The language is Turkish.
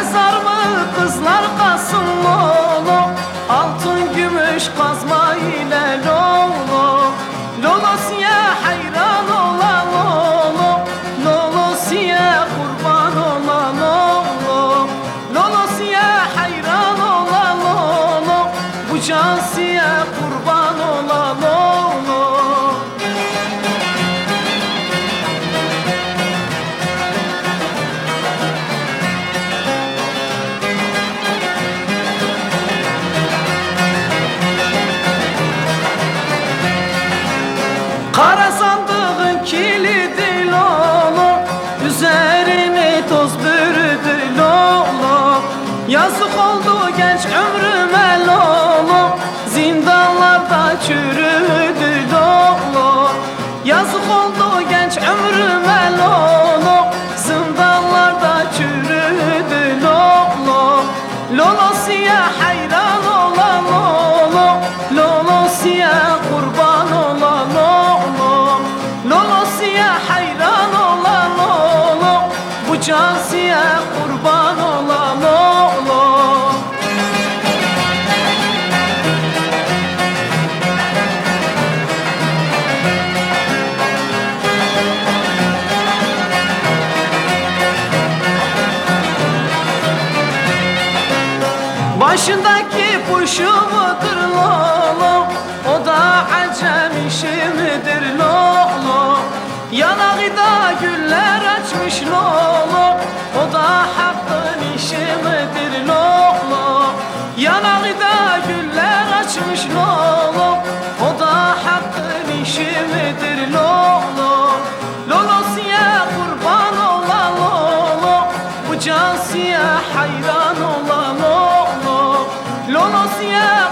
Mezar mı kızlar kalsın lolo, altın gümüş kazma ile lolo. Lolosiye hayran ola lolo, lolosiye kurban ola lolo. Lolosiye hayran ola lolo, bu cansiye kurban ola lolo. Kara sandığın kilidi lolo, üzerini toz bürüdü lolo. Yazık oldu genç ömrüme lolo, zindanlarda çürüdü lolo. Yazık oldu genç ömrüme lolo, zindanlarda çürüdü lolo. Lolosiye hayran ola lolo, lolosiye kurban ola lolo. Lolosiye hayran ola lolo, bu cansiye kurban ola lolo. Başındaki kuşu mudur lolo, o da acem işi midir lolo. Yanağında güller açmış lolo, o da hakkın işi midir lolo. Yanağında güller açmış lolo, o da hakkın işi midir lolo. Lolosiye kurban ola lolo, bu cansiye hayran ola lolo. Lolosiye